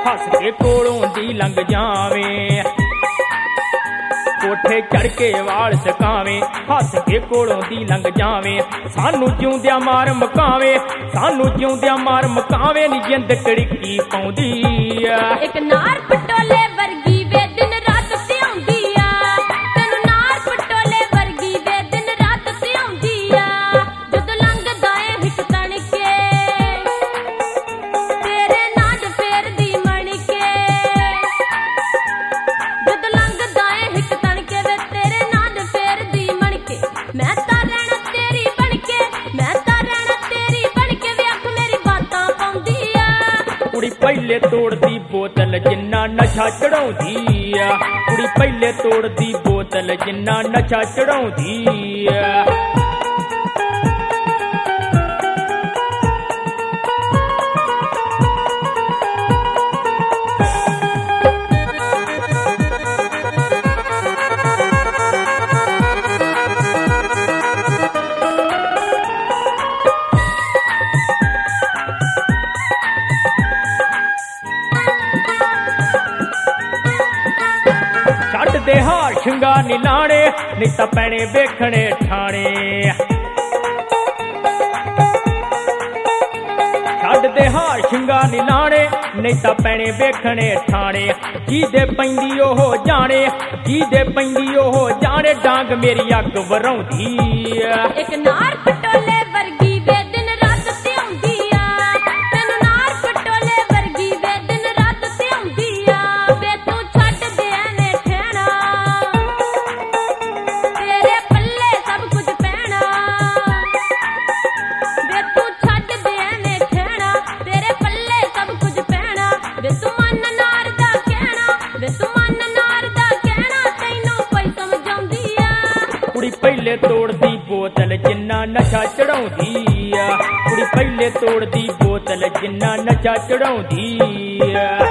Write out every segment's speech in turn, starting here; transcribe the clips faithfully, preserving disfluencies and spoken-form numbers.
हस के कोलों दी लंघ जावे कोठे चढ़ के वाल सकावे हस के कोलों दी लंघ जावे सानू जिउंदियां मार मकावे सानू जिउंदियां मार मकावे नी जिंद कड़की पाउंदी एक नार पटोले वर्गी वे दिन रात ते आउंदी आ तैनू नार पटोले वर्गी वे दिन रात ते आउंदी आ जद लंघदा ए हिक तण के तेरे नाज फेरदी मण के जद लंघदा ए हिक तण के वे तेरे नाज फेरदी मण के मैं तां रहना तेरी बन के मैं तां रहना तेरी बन के वे अख मेरी बातां पाउंदी आ कुड़ी पहले तोड़दी बोतल जिन्ना नशा चढ़ाउंदी आ कुड़ी पहले तोड़दी बोतल जिन्ना नशा चढ़ाउंदी आ दे हार शिंगार नी लाने नहीं तां पैणे वेखणे ठाणे छड्ड दे हार शिंगार नी लाने नहीं तां पैणे वेखणे ठाणे जी दे पैंदी ओह जाने जी दे पैंदी ओह जाने डांग मेरी अग वराउंदी एक नार पटोले वर्गी वे दिन रात ते आउंदी आ तैनू नार पटोले वर्गी वे दिन रात ते आउंदी आ वे तू छड्ड दे ऐने ठहना तेरे पल्ले सब कुछ पैना वे तू छड्ड दे ऐने ठहना तेरे पल्ले सब कुछ पैना वे तू मन नार दा कहना वे तू मन नार दा कहना तैनू कोई समझाउंदी आ कुड़ी पहले तोड़दी बोतल जिन्ना नशा चढ़ाउंदी आ कुड़ी पहले तोड़दी बोतल जिन्ना नशा चढ़ाउंदी आ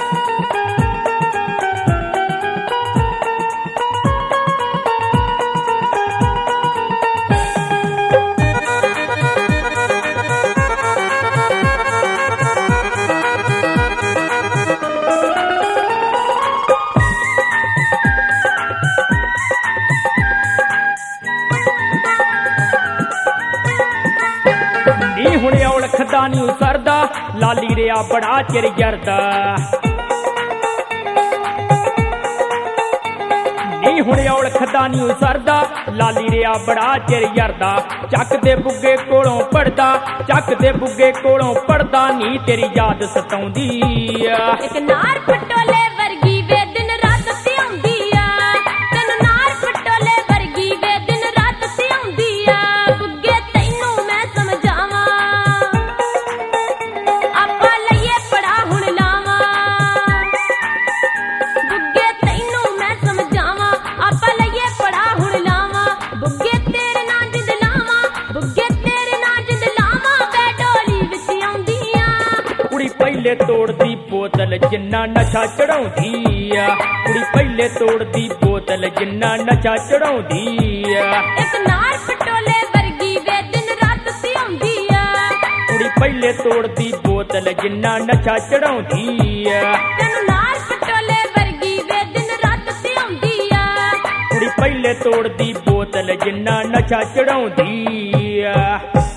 हुणे औलखदा नी उसरदा लाली रिया बड़ा चिर जरदा नी हुणे औलखदा नी उसरदा लाली रिया बड़ा चिर जरदा चक दे बुग्गे कोलों पड़दा चक दे बुग्गे कोलों पड़दा नी तेरी याद सताउंदी एक नार पटोले वर्गी वे दिन रात ते आउंदी आ तैनू नार पटोले वर्गी वे दिन रात ते आउंदी आ बुग्गे तैनू मैं समझावां आपा लईए पड़ा हुण लावां बुग्गे तैनू मैं समझावां आपा लईए पड़ा हुण लावां बुग्गे तेरे नां जिंद लावां बुग्गे तेरे नां जिंद लावां वे डोली विच आउंदी आ कुड़ी पहले तोड़दी बोतल जिन्ना नशा चढ़ाउंदी आ कुड़ी पहले तोड़दी बोतल जिन्ना नशा चढ़ाउंदी आ एक नार पटोले वर्गी वे दिन रात ते आउंदी आ कुड़ी पहले तोड़दी बोतल जिन्ना नशा चढ़ाउंदी आ तैनू नार पटोले वर्गी वे दिन रात ते आउंदी आ कुड़ी पहले तोड़दी बोतल जिन्ना नशा चढ़ाउंदी आ